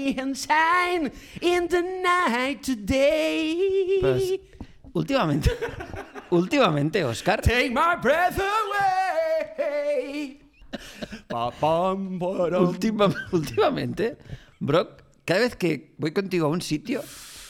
me and shine in the night today. Pues, últimamente, Óscar. Take my breath away. Últimamente, Brock, cada vez que voy contigo a un sitio,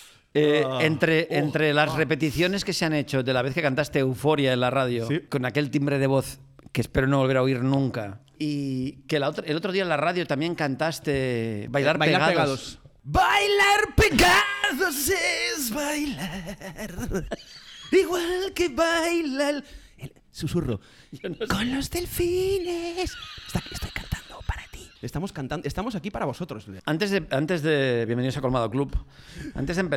entre las repeticiones que se han hecho de la vez que cantaste Euforia en la radio, ¿sí? Con aquel timbre de voz que espero no volver a oír nunca, y que el otro día en la radio también cantaste Bailar Pegados. Bailar pegados es bailar. Igual que baila el susurro. Con los delfines. Estoy cantando para ti. Estamos aquí para vosotros. Antes de bienvenidos a Colmado Club. Antes de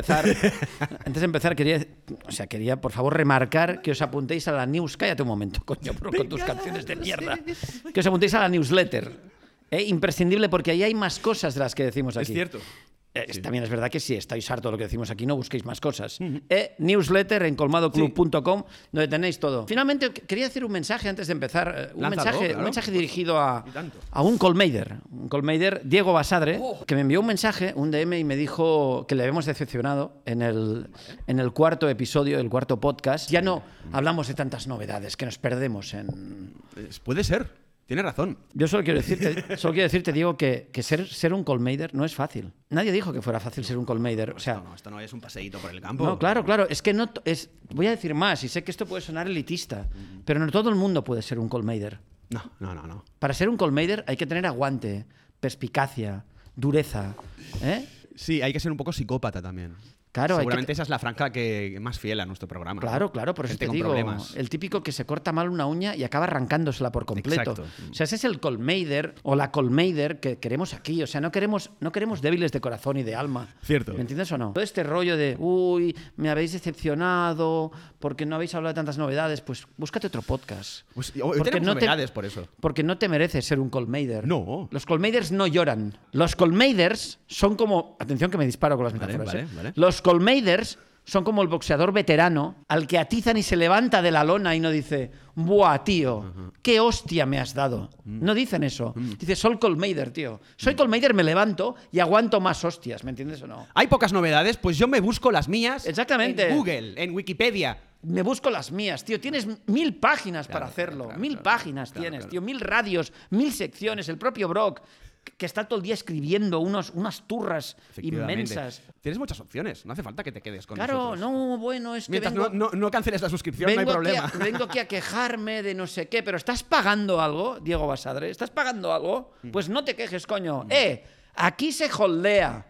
empezar quería por favor remarcar que os apuntéis a la news. Cállate un momento, coño, bro, con tus canciones de mierda. Que os apuntéis a la newsletter. Imprescindible, porque ahí hay más cosas de las que decimos aquí. Es cierto. También es verdad que si estáis hartos de lo que decimos aquí, no busquéis más cosas. Newsletter en colmadoclub.com, donde tenéis todo. Finalmente, quería decir un mensaje antes de empezar. Un mensaje dirigido a un Colmeider, Diego Basadre, que me envió un mensaje, un DM, y me dijo que le habíamos decepcionado en el cuarto episodio, el cuarto podcast. Ya no hablamos de tantas novedades, que nos perdemos en... Puede ser. Tienes razón. Yo solo quiero decirte, Diego, que ser un Colmeider no es fácil. Nadie dijo que fuera fácil ser un Colmeider. O sea, esto no es un paseíto por el campo. No, claro. Es que no es. Voy a decir más, y sé que esto puede sonar elitista, pero no todo el mundo puede ser un Colmeider. No. Para ser un Colmeider hay que tener aguante, perspicacia, dureza. Sí, hay que ser un poco psicópata también. Claro, seguramente esa es la franja que más fiel a nuestro programa. Claro, por eso te digo, problemas. El típico que se corta mal una uña y acaba arrancándosela por completo. Exacto. O sea, ese es el Colmeider o la Colmeider que queremos aquí. O sea, no queremos débiles de corazón y de alma. Cierto. ¿Me entiendes o no? Todo este rollo de, uy, me habéis decepcionado porque no habéis hablado de tantas novedades, pues búscate otro podcast. Pues, hoy tenemos novedades por eso. Porque no te mereces ser un Colmeider. No. Los Colmeiders no lloran. Los Colmeiders son como... Atención que me disparo con las metáforas. Vale. Los Colmeiders son como el boxeador veterano al que atizan y se levanta de la lona y no dice, ¡buah, tío! ¡Qué hostia me has dado! No dicen eso. Dice, soy Colmeider, tío. Soy Colmeider, me levanto y aguanto más hostias. ¿Me entiendes o no? Hay pocas novedades, pues yo me busco las mías. Exactamente. En Google, en Wikipedia. Me busco las mías, tío. Tienes 1000 páginas para hacerlo. 1000 páginas tienes, tío. 1000 radios, 1000 secciones. El propio Brock, que está todo el día escribiendo unas turras inmensas. Tienes muchas opciones, no hace falta que te quedes con nosotros. No, bueno, es que mientras no canceles la suscripción, no hay problema. Vengo aquí a quejarme de no sé qué, pero ¿estás pagando algo, Diego Basadre? ¿Estás pagando algo? Pues no te quejes, coño. Aquí se holdea.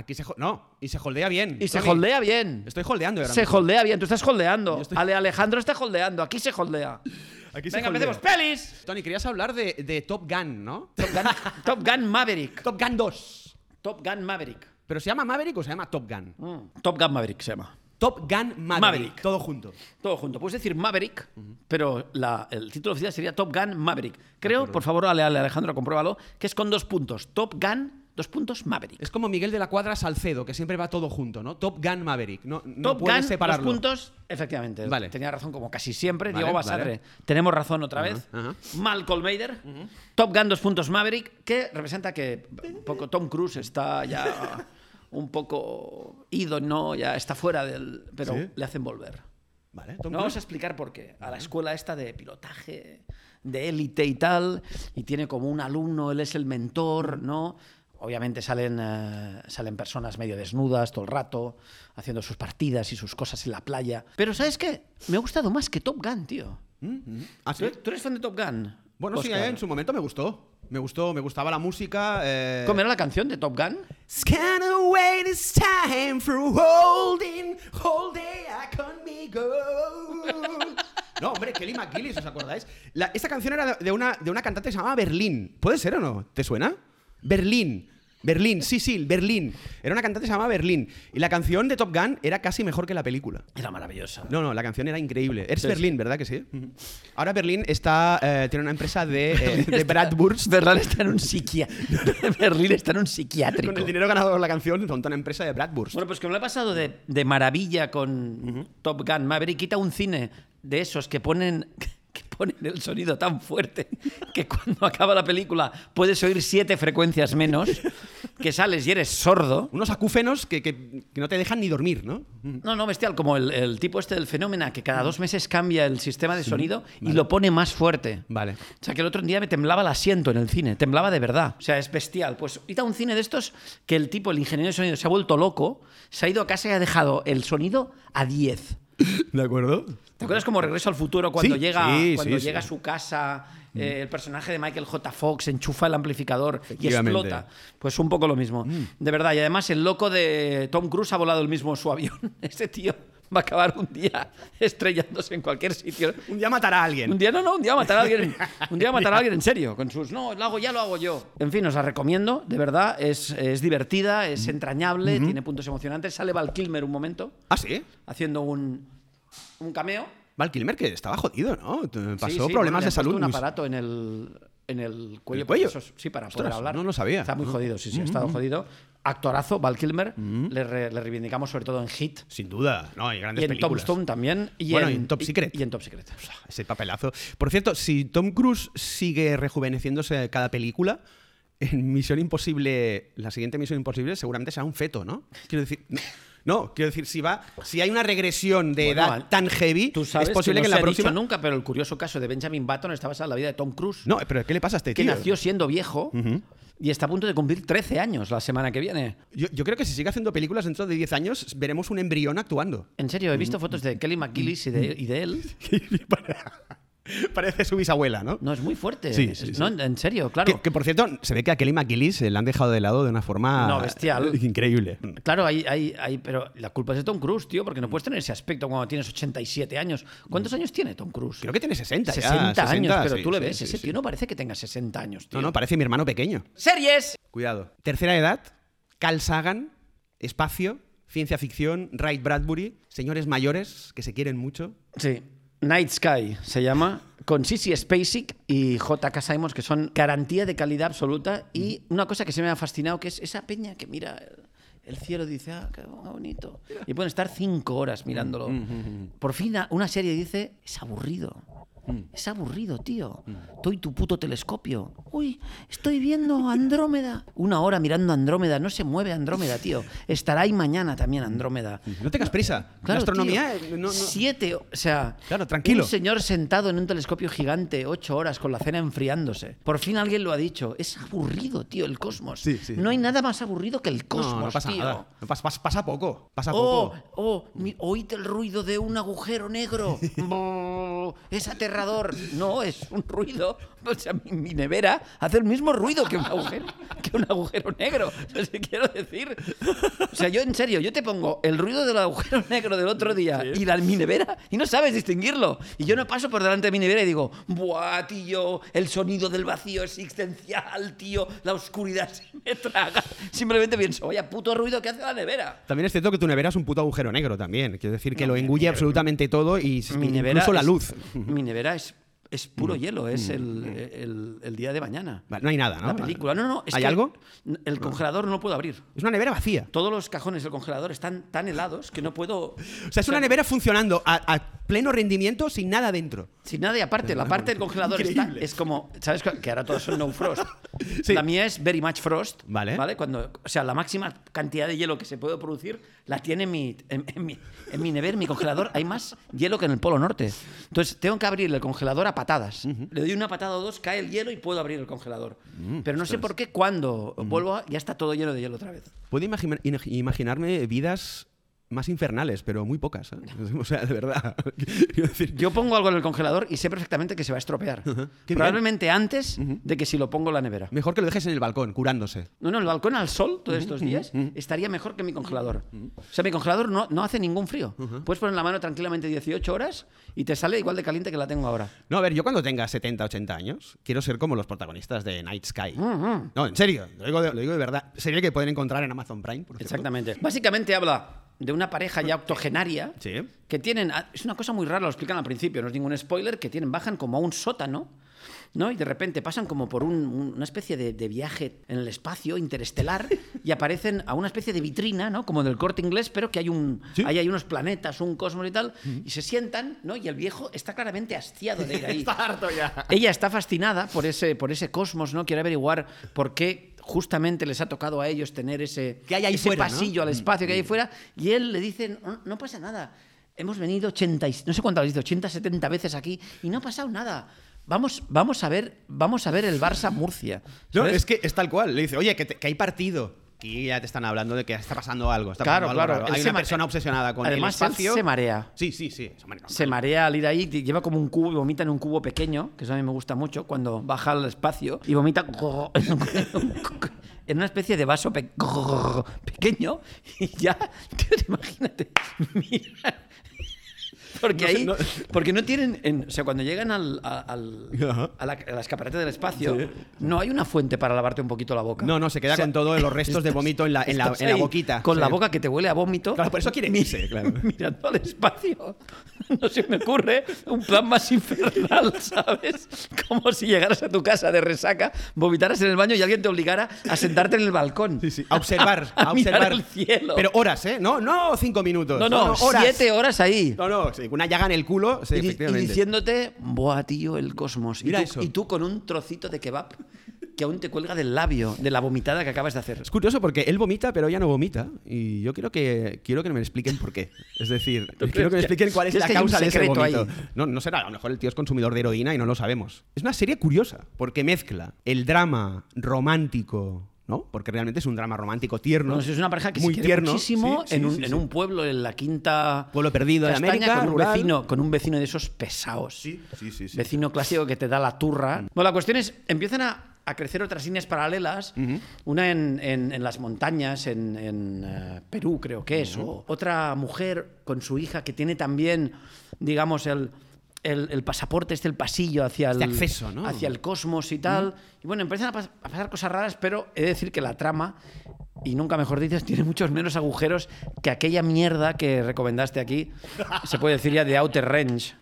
Y se holdea bien. Y se holdea bien. Estoy holdeando ahora Se mismo. holdea bien, tú estás holdeando. Alejandro está holdeando, aquí se holdea. Venga, empecemos. ¡Pelis! Tony, querías hablar de Top Gun, ¿no? Top Gun Maverick. Top Gun 2. Top Gun Maverick. ¿Pero se llama Maverick o se llama Top Gun? Top Gun Maverick se llama. Top Gun Maverick. Todo junto. Todo junto. Puedes decir Maverick, pero el título oficial sería Top Gun Maverick. Creo, por favor, Alejandro, compruébalo, que es con 2 puntos. Top Gun, 2 puntos, Maverick. Es como Miguel de la Cuadra Salcedo, que siempre va todo junto, ¿no? Top Gun Maverick. No Top puedes Gun, separarlo. 2 puntos, efectivamente. Vale. Tenía razón como casi siempre. Vale, Diego Basadre. vale. Tenemos razón otra vez. Mal Colmeider. Top Gun, 2 puntos, Maverick, que representa que un poco Tom Cruise está ya un poco ido, ¿no? Ya está fuera del... Pero ¿sí? le hacen volver. Vale, No vamos a explicar por qué. A la escuela esta de pilotaje, de élite y tal, y tiene como un alumno, él es el mentor, ¿no? Obviamente salen personas medio desnudas todo el rato, haciendo sus partidas y sus cosas en la playa. Pero ¿sabes qué? Me ha gustado más que Top Gun, tío. ¿Ah, sí? ¿Tú eres fan de Top Gun? Bueno, Oscar. sí, en su momento me gustó. Me gustaba la música. ¿Cómo era la canción de Top Gun? Scan away this time for holding conmigo. No, hombre, Kelly McGillis, ¿os acordáis? Esta canción era de una cantante que se llamaba Berlín. ¿Puede ser o no? ¿Te suena? Berlín, sí, Berlín. Era una cantante que se llamaba Berlín. Y la canción de Top Gun era casi mejor que la película. Era maravillosa. No, la canción era increíble. Eres Sí, Berlín, sí. ¿verdad que sí? Ahora Berlín tiene una empresa de Bratwurst. Berlín está en un Berlín está en un psiquiátrico. Con el dinero ganado por la canción, monta una empresa de Bratwurst. Bueno, pues que me lo he pasado de maravilla con Top Gun Maverick. Quita un cine de esos que ponen ponen el sonido tan fuerte que cuando acaba la película puedes oír 7 frecuencias menos, que sales y eres sordo. Unos acúfenos que no te dejan ni dormir, ¿no? No, bestial, como el tipo este del Fenómeno, que cada 2 meses cambia el sistema de sonido y lo pone más fuerte. Vale. O sea, que el otro día me temblaba el asiento en el cine, temblaba de verdad. O sea, es bestial. Pues id a un cine de estos que el tipo, el ingeniero de sonido, se ha vuelto loco, se ha ido a casa y ha dejado el sonido a 10. ¿De acuerdo? ¿Te acuerdas como Regreso al Futuro cuando llega a su casa, el personaje de Michael J. Fox enchufa el amplificador y explota? Pues un poco lo mismo. De verdad. Y además el loco de Tom Cruise ha volado el mismo su avión. Ese tío va a acabar un día estrellándose en cualquier sitio. Un día matará a alguien. Un día va a matar a alguien. Un día va a matar a alguien en serio. Con sus, no, lo hago yo. En fin, os la recomiendo, de verdad. Es divertida, es entrañable, tiene puntos emocionantes. Sale Val Kilmer un momento. ¿Ah, sí? Haciendo un cameo. Val Kilmer, que estaba jodido, ¿no? Pasó Sí, problemas de salud. Un aparato en el cuello. ¿El cuello? Sí, para Ostras, poder hablar. no lo sabía. Está muy jodido, sí, ha estado jodido. Actorazo, Val Kilmer. Le reivindicamos sobre todo en Hit. Sin duda. No, hay grandes Y en películas. Tombstone también. Y en Top Secret. Y en Top Secret. Ese papelazo. Por cierto, si Tom Cruise sigue rejuveneciéndose cada película, en Misión Imposible, la siguiente Misión Imposible seguramente será un feto, ¿no? Quiero decir, si hay una regresión de edad tan heavy, tú sabes es posible que en no la se ha próxima... dicho nunca, pero el curioso caso de Benjamin Button está basado en la vida de Tom Cruise. No, pero ¿qué le pasa a este que tío? nació siendo viejo y está a punto de cumplir 13 años la semana que viene. Yo creo que si sigue haciendo películas dentro de 10 años, veremos un embrión actuando. En serio, he visto fotos de Kelly McGillis y de él. Parece su bisabuela, ¿no? No, es muy fuerte. Sí. No, en serio, claro. Que por cierto, se ve que a Kelly McGillis la han dejado de lado de una forma bestial. Increíble. Claro, pero la culpa es de Tom Cruise, tío, porque no puedes tener ese aspecto cuando tienes 87 años. ¿Cuántos años tiene Tom Cruise? Creo que tiene 60 ya. 60 años, pero sí, tú le sí, ves. sí, Ese sí. tío no parece que tenga 60 años, tío. No, parece mi hermano pequeño. ¡Series! Cuidado. Tercera edad, Carl Sagan, espacio, ciencia ficción, Ray Bradbury, señores mayores que se quieren mucho. Sí. Night Sky se llama, con Sissy Spacek y J.K. Simmons, que son garantía de calidad absoluta. Y una cosa que se me ha fascinado, que es esa peña que mira el cielo y dice, qué bonito. Y pueden estar 5 horas mirándolo. Por fin una serie dice, es aburrido. Es aburrido, tío. Estoy tu puto telescopio. Uy, estoy viendo Andrómeda. 1 hora mirando Andrómeda. No se mueve Andrómeda, tío. Estará ahí mañana también Andrómeda. No tengas prisa. Claro, la astronomía... tío, 7, o sea... Claro, tranquilo. Un señor sentado en un telescopio gigante 8 horas con la cena enfriándose. Por fin alguien lo ha dicho. Es aburrido, tío, el cosmos. Sí. No hay nada más aburrido que el cosmos, no pasa tío. nada. Pasa poco. Pasa poco. Oíd el ruido de un agujero negro. Es aterrador. No, es un ruido. O sea, mi nevera hace el mismo ruido que un agujero negro. No sé qué quiero decir. O sea, yo en serio, yo te pongo el ruido del agujero negro del otro día y mi nevera y no sabes distinguirlo. Y yo no paso por delante de mi nevera y digo, ¡buah, tío! El sonido del vacío es existencial, tío. La oscuridad se me traga. Simplemente pienso, vaya puto ruido que hace la nevera. También es cierto que tu nevera es un puto agujero negro también. Quiero decir que lo engulle absolutamente todo y incluso la luz. Mi nevera es puro hielo, es el día de mañana. No hay nada, ¿no? La película. No. ¿Hay algo? El congelador no lo puedo abrir. Es una nevera vacía. Todos los cajones del congelador están tan helados que no puedo... O sea, es una nevera funcionando a pleno rendimiento sin nada dentro. Sin nada y aparte, la parte del congelador es como... ¿Sabes? Que ahora todos son no frost. Sí. La mía es very much frost. Vale. Cuando, o sea, la máxima cantidad de hielo que se puede producir la tiene en mi nevera, en mi congelador. Hay más hielo que en el Polo Norte. Entonces, tengo que abrir el congelador a patadas. Le doy una patada o dos, cae el hielo y puedo abrir el congelador. Pero no sé por qué cuando vuelvo ya está todo lleno de hielo otra vez. Puedo imaginarme vidas más infernales, pero muy pocas. O sea, de verdad. Yo pongo algo en el congelador y sé perfectamente que se va a estropear. Probablemente antes de que si lo pongo en la nevera. Mejor que lo dejes en el balcón, curándose. No, el balcón al sol todos estos días estaría mejor que mi congelador. O sea, mi congelador no hace ningún frío. Puedes poner la mano tranquilamente 18 horas y te sale igual de caliente que la tengo ahora. No, a ver, yo cuando tenga 70, 80 años, quiero ser como los protagonistas de Night Sky. No, en serio, lo digo de verdad. Serie que pueden encontrar en Amazon Prime, por cierto. Exactamente. Básicamente habla de una pareja ya octogenaria que tienen... Es una cosa muy rara, lo explican al principio, no es ningún spoiler, que bajan como a un sótano ¿no? Y de repente pasan como por una especie de viaje en el espacio interestelar y aparecen a una especie de vitrina, ¿no? Como del Corte Inglés, pero que hay unos planetas, un cosmos y tal, y se sientan, ¿no? Y el viejo está claramente hastiado de ir ahí. Está harto ya. Ella está fascinada por ese cosmos, ¿no? Quiere averiguar por qué justamente les ha tocado a ellos tener ese fuera, pasillo, ¿no? Al espacio que hay ahí fuera, y él le dice, no pasa nada, hemos venido 80, no sé cuántas veces, 80, 70 veces aquí y no ha pasado nada. Vamos a ver el Barça Murcia. No, es que es tal cual. Le dice, oye, que hay partido. Y ya te están hablando de que está pasando algo. Claro. Hay una persona obsesionada con además, el espacio. Él se marea. Sí. Se marea al ir ahí, lleva como un cubo y vomita en un cubo pequeño, que eso a mí me gusta mucho, cuando baja al espacio y vomita en una especie de vaso pequeño y ya, tío, imagínate, mira. Porque no tienen... o sea, cuando llegan a la escaparate del espacio, no hay una fuente para lavarte un poquito la boca. No, se queda con todos los restos de vómito en la boquita. Con la boca que te huele a vómito. Claro, por eso quieren irse, claro. Mirando al espacio. No se me ocurre un plan más infernal, ¿sabes? Como si llegaras a tu casa de resaca, vomitaras en el baño y alguien te obligara a sentarte en el balcón. Sí. A observar. Mirar el cielo. Pero horas, ¿eh? No 5 minutos. No, horas. 7 horas ahí. No, sí, una llaga en el culo, sí, efectivamente. Y diciéndote, buah, tío, el cosmos. Mira eso. Y tú con un trocito de kebab que aún te cuelga del labio, de la vomitada que acabas de hacer. Es curioso porque él vomita, pero ella no vomita. Y yo quiero que me expliquen por qué. Es decir, quiero que me expliquen cuál es la causa de ese vómito. No será, a lo mejor el tío es consumidor de heroína y no lo sabemos. Es una serie curiosa, porque mezcla el drama romántico, ¿no? Porque realmente es un drama romántico tierno. No, es una pareja que muy se quiere tierno, muchísimo sí, en un pueblo, en la quinta... Pueblo perdido de Castaña, América, con un vecino de esos pesados. Sí. Vecino clásico que te da la turra. Bueno, la cuestión es, empiezan a crecer otras líneas paralelas, una en las montañas, en Perú creo que es, o otra mujer con su hija que tiene también, digamos, el pasaporte, el pasillo hacia el acceso, ¿no? Hacia el cosmos y tal. Y bueno, empiezan a pasar cosas raras, pero he de decir que la trama, y nunca mejor dices, tiene muchos menos agujeros que aquella mierda que recomendaste aquí, se puede decir ya de Outer Range.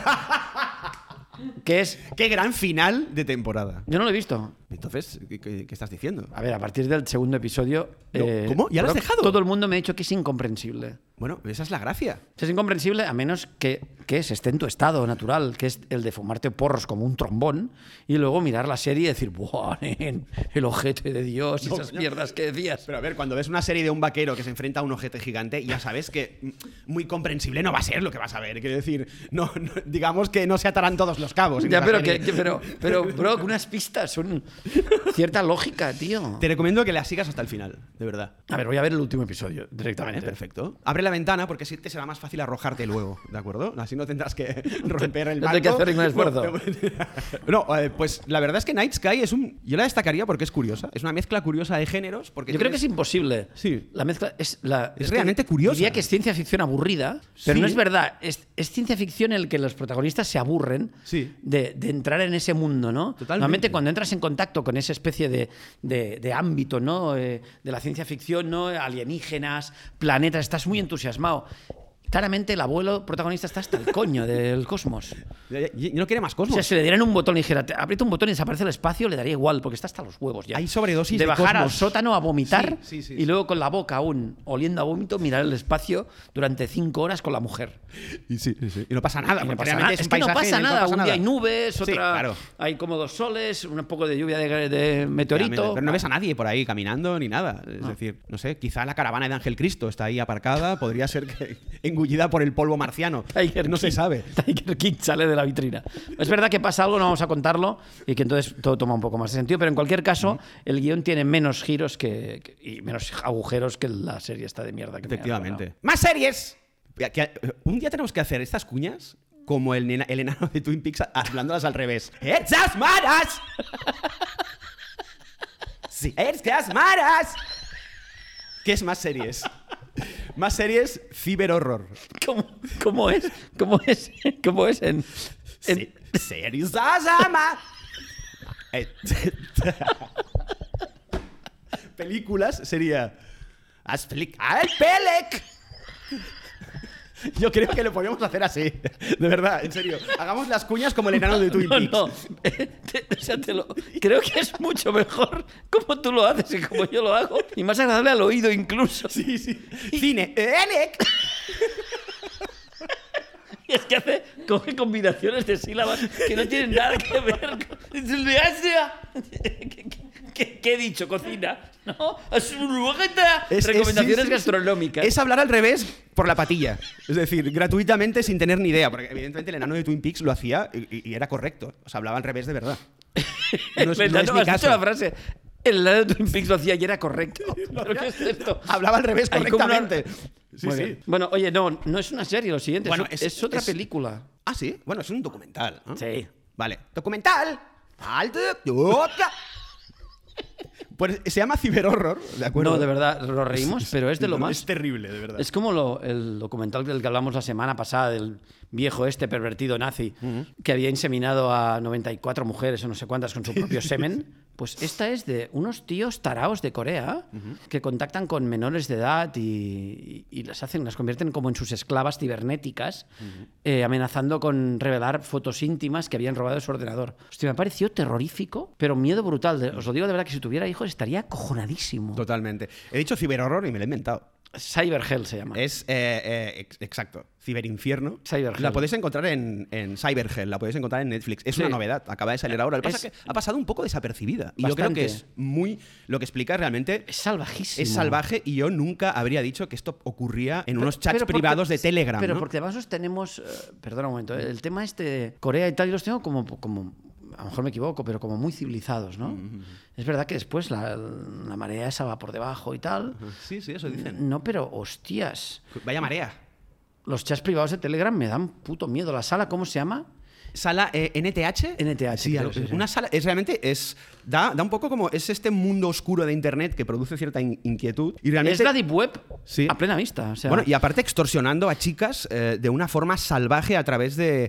Que es... ¡Qué gran final de temporada! Yo no lo he visto. Entonces, ¿qué estás diciendo? A ver, a partir del segundo episodio... ¿Cómo? ¿Ya lo has dejado? Todo el mundo me ha dicho que es incomprensible. Bueno, esa es la gracia. Es incomprensible a menos que se esté en tu estado natural, que es el de fumarte porros como un trombón y luego mirar la serie y decir, ¡buah, nen, el ojete de Dios! Y esas mierdas que decías. Pero a ver, cuando ves una serie de un vaquero que se enfrenta a un ojete gigante, ya sabes que muy comprensible no va a ser lo que vas a ver. Quiero decir, no, digamos que no se atarán todos los cabos. Ya, pero, bro, unas pistas son cierta lógica, tío. Te recomiendo que la sigas hasta el final, de verdad. A ver, voy a ver el último episodio directamente. Vale, perfecto. Abre la ventana porque así te será más fácil arrojarte luego, ¿de acuerdo? Así no tendrás que romper el marco. No hay que hacer ningún esfuerzo. No, pues la verdad es que Night Sky yo la destacaría porque es curiosa. Es una mezcla curiosa de géneros. Porque yo creo que es imposible. Sí. La mezcla es realmente curiosa. Diría que es ciencia ficción aburrida, pero sí. No es verdad. Es ciencia ficción en el que los protagonistas se aburren de entrar en ese mundo, ¿no? Totalmente. Normalmente cuando entras en contacto con esa especie de ámbito, ¿no? De la ciencia ficción, ¿no? Alienígenas, planetas, estás muy entusiasmado. Claramente el abuelo protagonista está hasta el coño del cosmos. Y no quiere más cosmos. O sea, si le dieran un botón y dijera, aprieta un botón y desaparece el espacio, le daría igual, porque está hasta los huevos ya. Hay sobredosis de bajar cosmos. al sótano a vomitar Sí. y luego con la boca aún oliendo a vómito mirar el espacio durante 5 horas con la mujer. Y no pasa nada. Y no porque pasa realmente nada. es Es que no pasa nada. Un día hay nubes, otra claro. hay como 2 soles, un poco de lluvia de meteorito. Pero no ves a nadie por ahí caminando ni nada. Es decir, no sé, quizá la caravana de Ángel Cristo está ahí aparcada, podría ser que engullida por el polvo marciano. No se sabe. Tiger King sale de la vitrina. Es verdad que pasa algo, no vamos a contarlo, y que entonces todo toma un poco más de sentido, pero en cualquier caso, el guión tiene menos giros y menos agujeros que la serie esta de mierda. Que efectivamente. ¡Más series! Un día tenemos que hacer estas cuñas como el enano de Twin Peaks hablándolas al revés. ¡Echas maras! Sí, ¡echas maras! ¿Qué es más series? Más series, ciberhorror. ¿Cómo es? ¿Cómo es en series Asama? Películas sería Pelec. Yo creo que lo podríamos hacer así. De verdad, en serio. Hagamos las cuñas como el enano de Twin Peaks. No. O sea, creo que es mucho mejor como tú lo haces y como yo lo hago. Y más agradable al oído incluso. Sí. Cine. ¡Enec! Y es que coge combinaciones de sílabas que no tienen nada que ver con... ¿Qué he dicho? Cocina. ¿No? Recomendaciones gastronómicas. Es hablar al revés por la patilla. Es decir, gratuitamente sin tener ni idea. Porque evidentemente el enano de Twin Peaks lo hacía y era correcto. O sea, hablaba al revés de verdad. No es mi caso. La frase. El enano de Twin Peaks lo hacía y era correcto. ¿Pero qué es esto? Hablaba al revés correctamente. Sí. Bueno, oye, no es una serie, lo siguiente. Bueno, es otra película. Ah, ¿sí? Bueno, es un documental, ¿no? Sí. Vale. ¡Documental! ¡Alto! Pues se llama Ciberhorror, ¿de acuerdo? No, de verdad, lo reímos, pero es de lo más... Es terrible, de verdad. Es como el documental del que hablamos la semana pasada, del viejo pervertido nazi, que había inseminado a 94 mujeres o no sé cuántas con su propio semen. Pues esta es de unos tíos taraos de Corea que contactan con menores de edad y las convierten como en sus esclavas cibernéticas, amenazando con revelar fotos íntimas que habían robado de su ordenador. Hostia, me ha parecido terrorífico, pero miedo brutal. Os lo digo de verdad que si tuviera hijos estaría acojonadísimo. Totalmente. He dicho ciberhorror y me lo he inventado. Cyberhell se llama. Es, exacto, Ciberinfierno. Cyberhell. La podéis encontrar en Cyberhell, la podéis encontrar en Netflix. Es una novedad, acaba de salir ahora. Lo que pasa es que ha pasado un poco desapercibida. Y yo creo que es muy... Lo que explica realmente... Es salvajísimo. Es salvaje y yo nunca habría dicho que esto ocurría en unos chats privados de Telegram. Pero ¿no? porque además los tenemos... perdona un momento, el tema de Corea y tal, yo los tengo como a lo mejor me equivoco, pero como muy civilizados, ¿no? Es verdad que después la marea esa va por debajo y tal. Sí, eso dicen. No, pero hostias. Vaya marea. Los chats privados de Telegram me dan puto miedo. ¿La sala cómo se llama? Sala NTH. NTH. Sí, una sala. Da un poco como. Es este mundo oscuro de internet que produce cierta inquietud. Y realmente, es la Deep Web sí. A plena vista. O sea. Bueno, y aparte extorsionando a chicas de una forma salvaje a través de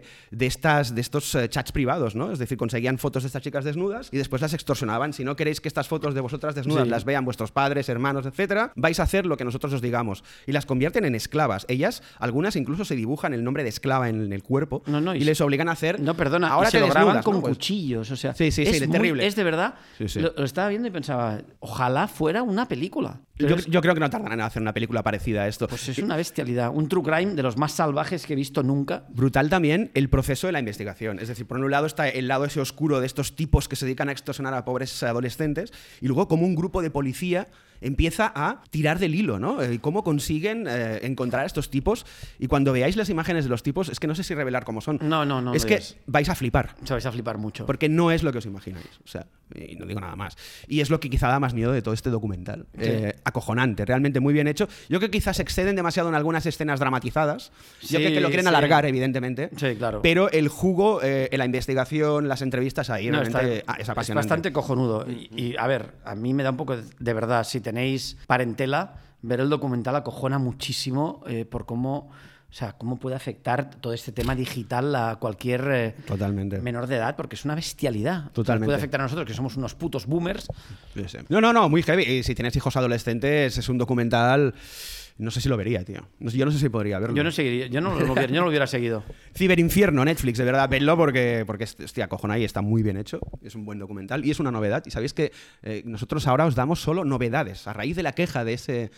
estos chats privados, ¿no? Es decir, conseguían fotos de estas chicas desnudas y después las extorsionaban. Si no queréis que estas fotos de vosotras desnudas las vean vuestros padres, hermanos, etcétera, vais a hacer lo que nosotros os digamos. Y las convierten en esclavas. Ellas, algunas incluso se dibujan el nombre de esclava en el cuerpo y les obligan a hacer... No, perdona, ahora se lo graban con pues, cuchillos, o sea... Sí, terrible. Es de verdad... Sí. Lo estaba viendo y pensaba, ojalá fuera una película. Yo creo que no tardarán en hacer una película parecida a esto. Pues es una bestialidad, un true crime de los más salvajes que he visto nunca. Brutal también el proceso de la investigación. Es decir, por un lado está el lado ese oscuro de estos tipos que se dedican a extorsionar a pobres adolescentes y luego como un grupo de policía empieza a tirar del hilo, ¿no? Cómo consiguen encontrar a estos tipos. Y cuando veáis las imágenes de los tipos, es que no sé si revelar cómo son. No. Es que vais a flipar. O sea, vais a flipar mucho. Porque no es lo que os imagináis. O sea, y no digo nada más. Y es lo que quizá da más miedo de todo este documental. Sí. Acojonante, realmente muy bien hecho. Yo creo que quizás se exceden demasiado en algunas escenas dramatizadas. Yo creo que lo quieren alargar, evidentemente. Sí, claro. Pero el jugo, la investigación, las entrevistas ahí, realmente es apasionante. Es bastante cojonudo. Y a ver, a mí me da un poco de verdad, si tenéis parentela, ver el documental acojona muchísimo por cómo... O sea, cómo puede afectar todo este tema digital a cualquier Totalmente. menor de edad, porque es una bestialidad. Totalmente. Puede afectar a nosotros, que somos unos putos boomers. Sí. No, muy heavy. Y si tienes hijos adolescentes, es un documental... No sé si lo vería, tío. Yo no sé si podría verlo. Yo no lo hubiera seguido. Ciberinfierno, Netflix, de verdad, vedlo porque hostia, acojonada y está muy bien hecho. Es un buen documental y es una novedad. Y sabéis que nosotros ahora os damos solo novedades. A raíz de la queja de ese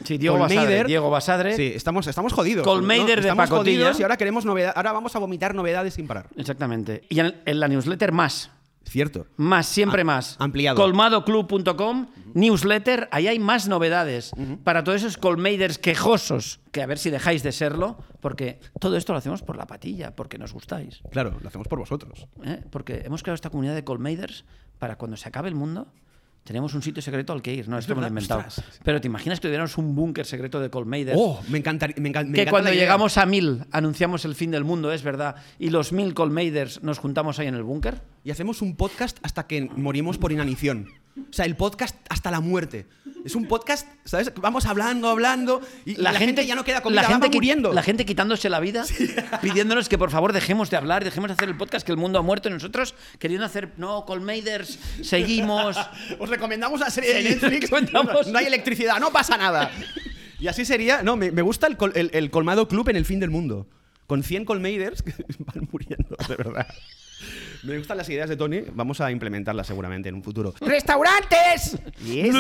Diego Basadre. Sí, estamos jodidos. Colmeider, ¿no? De pacotilla. Y ahora queremos novedades. Ahora vamos a vomitar novedades sin parar. Exactamente. Y en la newsletter más. Cierto. Más, siempre más. Ampliado. Colmadoclub.com, newsletter, ahí hay más novedades para todos esos colmeiders quejosos, que a ver si dejáis de serlo, porque todo esto lo hacemos por la patilla, porque nos gustáis. Claro, lo hacemos por vosotros. Porque hemos creado esta comunidad de colmeiders para cuando se acabe el mundo... Tenemos un sitio secreto al que ir, no, esto me lo he inventado. Ostras. Pero te imaginas que tuviéramos un búnker secreto de Colmeiders. ¡Oh! Me encantaría. Que cuando llegamos a 1000 anunciamos el fin del mundo, es verdad. Y los 1000 Colmeiders nos juntamos ahí en el búnker. Y hacemos un podcast hasta que morimos por inanición. O sea, el podcast hasta la muerte. Es un podcast, ¿sabes? Vamos hablando y la gente ya no queda comida, va muriendo. La gente quitándose la vida, pidiéndonos que por favor dejemos de hablar, dejemos de hacer el podcast, que el mundo ha muerto y nosotros queriendo hacer, no, Colmeiders, seguimos. Os recomendamos la serie de Netflix. No hay electricidad, no pasa nada. Y así sería... No, me gusta el colmado club en el fin del mundo. Con 100 colmaders que van muriendo, de verdad. Me gustan las ideas de Tony. Vamos a implementarlas seguramente en un futuro. ¡Restaurantes! Yes,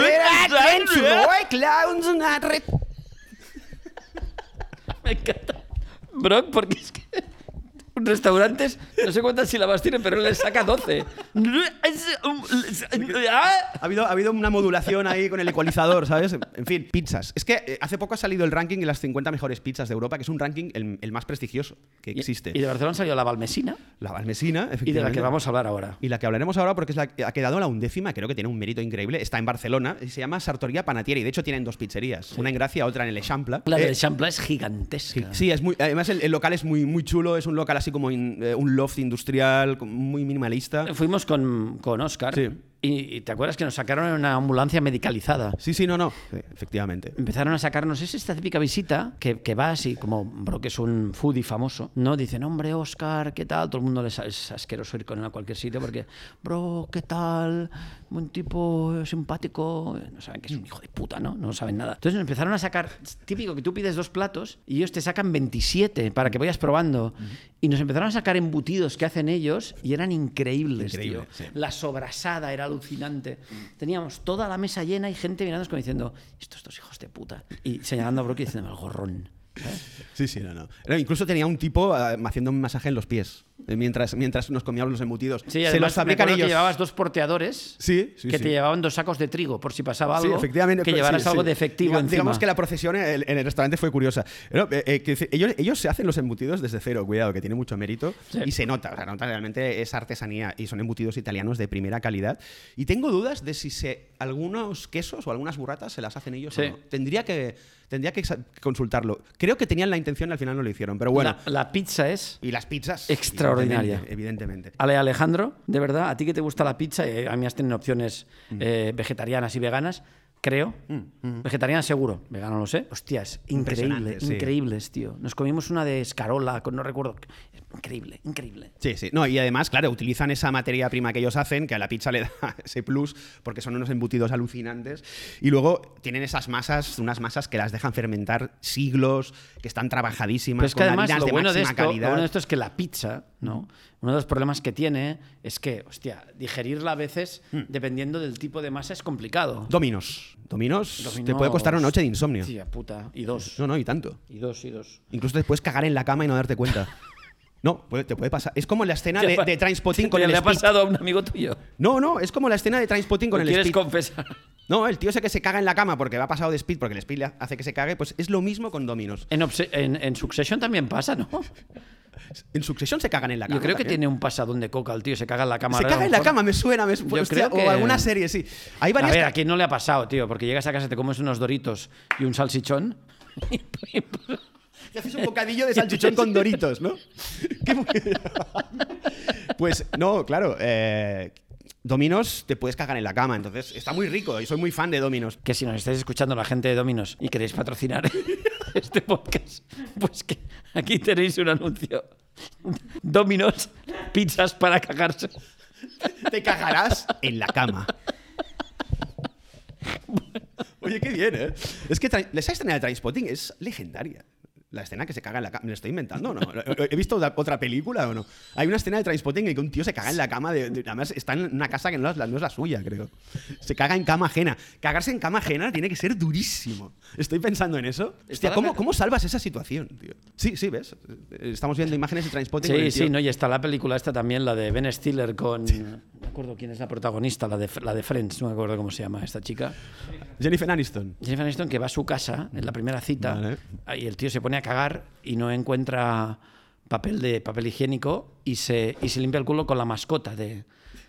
Me encanta. Brock, porque es que... Restaurantes, no sé cuántas sílabas tienen, pero le saca 12. Ha habido una modulación ahí con el ecualizador, ¿sabes? En fin, pizzas. Es que hace poco ha salido el ranking de las 50 mejores pizzas de Europa, que es un ranking el más prestigioso que existe. Y de Barcelona salió la Valmesina. La Valmesina, efectivamente. Y de la que vamos a hablar ahora. Y la que hablaremos ahora porque ha quedado la 11ª, creo que tiene un mérito increíble. Está en Barcelona y se llama Sartoria Panatieri. De hecho, tienen 2 pizzerías. Sí. Una en Gracia, otra en el Eixample. La del Eixample es gigantesca. Sí, es muy, además el local es muy, muy chulo. Es un local así como un loft industrial muy minimalista. Fuimos con Óscar. Sí. Y te acuerdas que nos sacaron en una ambulancia medicalizada. Sí, no. Sí, efectivamente. Empezaron a sacarnos, es esta típica visita que vas y como Brock es un foodie famoso, ¿no? Dicen, hombre, Óscar, ¿qué tal? Todo el mundo es asqueroso ir con él a cualquier sitio porque, bro, ¿qué tal? Un tipo simpático. No saben que es un hijo de puta, ¿no? No saben nada. Entonces nos empezaron a sacar, típico que tú pides 2 platos y ellos te sacan 27 para que vayas probando. Y nos empezaron a sacar embutidos que hacen ellos y eran increíbles, tío. Sí. La sobrasada era alucinante. Teníamos toda la mesa llena y gente mirándonos como diciendo, estos 2 hijos de puta. Y señalando a Brock y diciendo, el gorrón. Sí, no. Incluso tenía un tipo haciendo un masaje en los pies mientras nos comíamos los embutidos. Sí, se los fabrican ellos. Que llevabas 2 porteadores que te llevaban 2 sacos de trigo por si pasaba algo. Sí, efectivamente. Que llevaras algo de efectivo encima. Digamos que la procesión en el restaurante fue curiosa. Pero, ellos se hacen los embutidos desde cero, cuidado, que tiene mucho mérito. Sí. Y se nota realmente es artesanía y son embutidos italianos de primera calidad. Y tengo dudas de si algunos quesos o algunas burratas se las hacen ellos o no. Tendría que consultarlo. Creo que tenían la intención y al final no lo hicieron, pero bueno. La pizza es... Y las pizzas... extraordinaria. Evidentemente. Alejandro, de verdad, a ti que te gusta la pizza, a mí has tenido opciones vegetarianas y veganas, creo. Vegetariana seguro, vegano no lo sé. Hostias, increíbles, tío. Nos comimos una de escarola, no recuerdo... Increíble. Sí. No, y además, claro, utilizan esa materia prima que ellos hacen, que a la pizza le da ese plus, porque son unos embutidos alucinantes. Y luego tienen unas masas que las dejan fermentar siglos, que están trabajadísimas, es que con harinas de máxima calidad. Lo bueno de esto es que la pizza, ¿no? Uno de los problemas que tiene es que, digerirla a veces, dependiendo del tipo de masa, es complicado. Domino's te puede costar una noche de insomnio. Sí, puta. Y 2. No, y tanto. Y dos. Incluso te puedes cagar en la cama y no darte cuenta. No, te puede pasar. Es como la escena de Trainspotting con el Speed. ¿Le ha pasado a un amigo tuyo? No, es como la escena de Trainspotting con el Speed. ¿Quieres confesar? No, el tío ese que se caga en la cama porque va pasado de Speed, porque el Speed le hace que se cague, pues es lo mismo con Domino's. En Succession también pasa, ¿no? En Succession se cagan en la cama. Yo creo que también tiene un pasadón de coca el tío, se caga en la cama. Se caga en la cama, me suena. O alguna serie, sí. Hay varias. A ver, ¿a quién no le ha pasado, tío? Porque llegas a casa, te comes unos Doritos y un salchichón. Y haces un bocadillo de salchichón con Doritos, ¿no? Pues no, claro. Domino's te puedes cagar en la cama, entonces está muy rico y soy muy fan de Domino's. Que si nos estáis escuchando la gente de Domino's y queréis patrocinar este podcast, pues que aquí tenéis un anuncio. Domino's, pizzas para cagarse. Te cagarás en la cama. Oye, qué bien, ¿eh? Es que esa escena de Trainspotting es legendaria. La escena que se caga en la cama. ¿Me lo estoy inventando o no? ¿He visto otra película o no? Hay una escena de Trainspotting en que un tío se caga en la cama. Además, está en una casa que no es la suya, creo. Se caga en cama ajena. Cagarse en cama ajena tiene que ser durísimo. Estoy pensando en eso. Hostia, ¿cómo salvas esa situación, tío? Sí, ¿ves? Estamos viendo imágenes de Trainspotting. Sí, no, y está la película esta también, la de Ben Stiller con... Sí. No me acuerdo quién es la protagonista, la de Friends, no me acuerdo cómo se llama esta chica. Jennifer Aniston. Jennifer Aniston, que va a su casa en la primera cita, vale. Y el tío se pone a cagar y no encuentra papel higiénico y se limpia el culo con la mascota de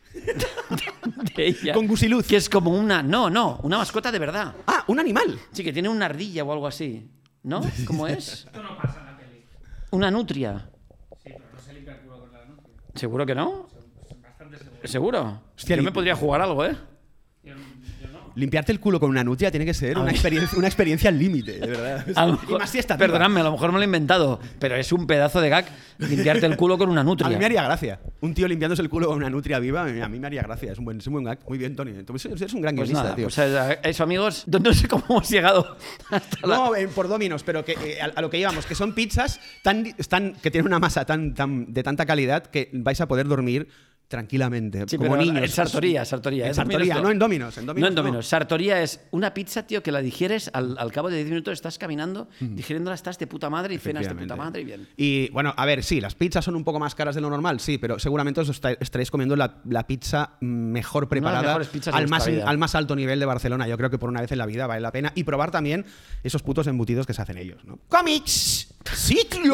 ella. Con gusiluz. Que es como una mascota de verdad. Ah, un animal. Sí, que tiene una ardilla o algo así, ¿no? ¿Cómo es? Esto no pasa en la peli. Una nutria. Sí, pero no se limpia el culo con la nutria. ¿Seguro que no? Bastante seguro. ¿Seguro? Hostia, yo me podría jugar algo, ¿eh? Yo no. limpiarte el culo con una nutria tiene que ser una experiencia al límite, de verdad. Y más si está activa. Perdonadme, a lo mejor me lo he inventado, pero es un pedazo de gag limpiarte el culo con una nutria. A mí me haría gracia. Un tío limpiándose el culo con una nutria viva, a mí me haría gracia. Es un buen gag. Muy bien, Tony. Entonces, eres un gran Pues guionista, nada, tío. pues eso, amigos, no sé cómo hemos llegado hasta No, por Domino's, pero que a lo que íbamos, que son pizzas que tienen una masa de tanta calidad que vais a poder dormir tranquilamente, Sí, como pero niños. En Sartoría. En Sartoría, no en Domino's. No en Domino's. Sartoría es una pizza, tío, que la digieres al cabo de 10 minutos, estás caminando, digiriéndola, estás de puta madre y cenas de puta madre y bien. Y bueno, a ver, sí, las pizzas son un poco más caras de lo normal, sí, pero seguramente os estaréis comiendo la pizza mejor preparada al más alto nivel de Barcelona. Yo creo que por una vez en la vida vale la pena. Y probar también esos putos embutidos que se hacen ellos, ¿no? ¡Cómics! ¡Sí, tío!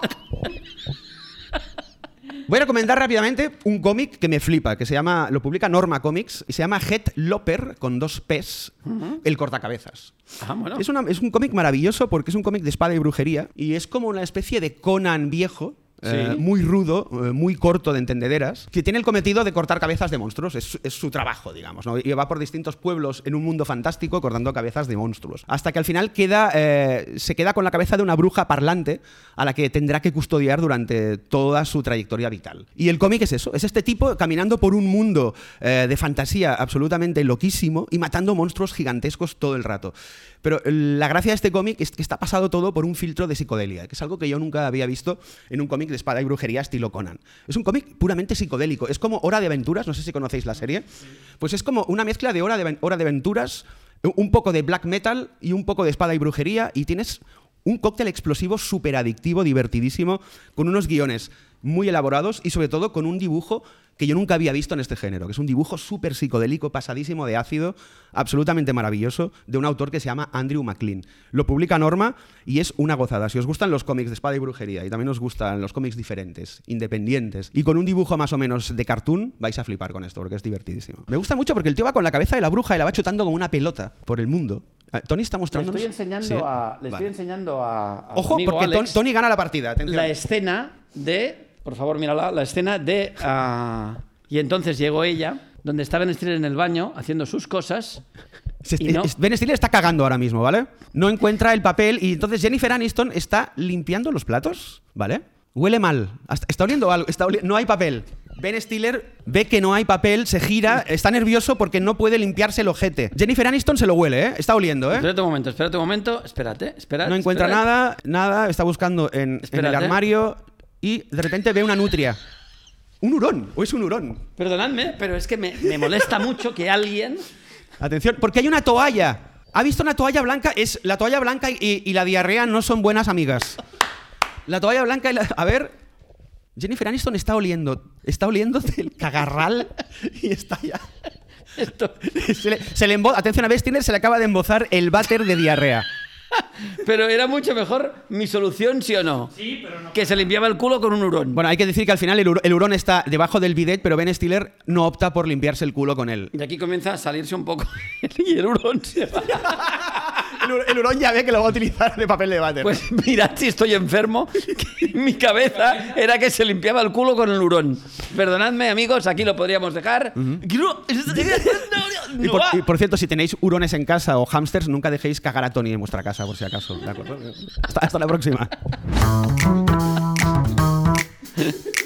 Voy a recomendar rápidamente un cómic que me flipa, que lo publica Norma Comics, y se llama Head Loper, con 2 P's, el cortacabezas. Bueno. Es un cómic maravilloso porque es un cómic de espada y brujería, y es como una especie de Conan viejo, muy rudo, muy corto de entendederas, que tiene el cometido de cortar cabezas de monstruos. Es su trabajo, digamos, ¿no? Y va por distintos pueblos en un mundo fantástico cortando cabezas de monstruos. Hasta que al final se queda con la cabeza de una bruja parlante a la que tendrá que custodiar durante toda su trayectoria vital. Y el cómic es eso, es este tipo caminando por un mundo de fantasía absolutamente loquísimo y matando monstruos gigantescos todo el rato. Pero la gracia de este cómic es que está pasado todo por un filtro de psicodelia, que es algo que yo nunca había visto en un cómic de espada y brujería estilo Conan. Es un cómic puramente psicodélico. Es como Hora de Aventuras, no sé si conocéis la serie. Pues es como una mezcla de Hora de Aventuras, un poco de black metal y un poco de espada y brujería, y tienes un cóctel explosivo súper adictivo, divertidísimo, con unos guiones muy elaborados y sobre todo con un dibujo que yo nunca había visto en este género, que es un dibujo súper psicodélico, pasadísimo de ácido, absolutamente maravilloso, de un autor que se llama Andrew MacLean. Lo publica Norma y es una gozada. Si os gustan los cómics de espada y brujería y también os gustan los cómics diferentes, independientes, y con un dibujo más o menos de cartoon, vais a flipar con esto, porque es divertidísimo. Me gusta mucho porque el tío va con la cabeza de la bruja y la va chutando como una pelota por el mundo. Tony está mostrándonos... Le estoy enseñando a Ojo, porque Alex, Tony gana la partida. Atención. La escena de... Por favor, mírala. La escena de... y entonces llegó ella, donde está Ben Stiller en el baño, haciendo sus cosas... Ben Stiller está cagando ahora mismo, ¿vale? No encuentra el papel y entonces Jennifer Aniston está limpiando los platos, ¿vale? Huele mal. Está oliendo algo. No hay papel. Ben Stiller ve que no hay papel, se gira, está nervioso porque no puede limpiarse el ojete. Jennifer Aniston se lo huele, ¿eh? Está oliendo, ¿eh? Espérate un momento. Espérate. No encuentra nada. Está buscando en el armario y de repente ve una nutria. ¿Un hurón? ¿O es un hurón? Perdonadme, pero es que me molesta mucho que alguien... Atención, porque hay una toalla. ¿Ha visto una toalla blanca? La toalla blanca y la diarrea no son buenas amigas. La toalla blanca y A ver... Jennifer Aniston está oliendo del cagarral y está ya... Atención, a Ben Stiller se le acaba de embozar el váter de diarrea. Pero era mucho mejor mi solución, ¿sí o no? Sí, pero no. Que se limpiaba el culo con un hurón. Bueno, hay que decir que al final el hurón está debajo del bidet, pero Ben Stiller no opta por limpiarse el culo con él. Y aquí comienza a salirse un poco y el hurón se va. El hurón ya ve que lo va a utilizar de papel de váter. Pues mirad si estoy enfermo, que en mi cabeza era que se limpiaba el culo con el hurón. Perdonadme, amigos, aquí lo podríamos dejar. Y por cierto, si tenéis hurones en casa o hámsters, nunca dejéis cagar a Tony en vuestra casa, por si acaso. ¿De acuerdo? Hasta la próxima.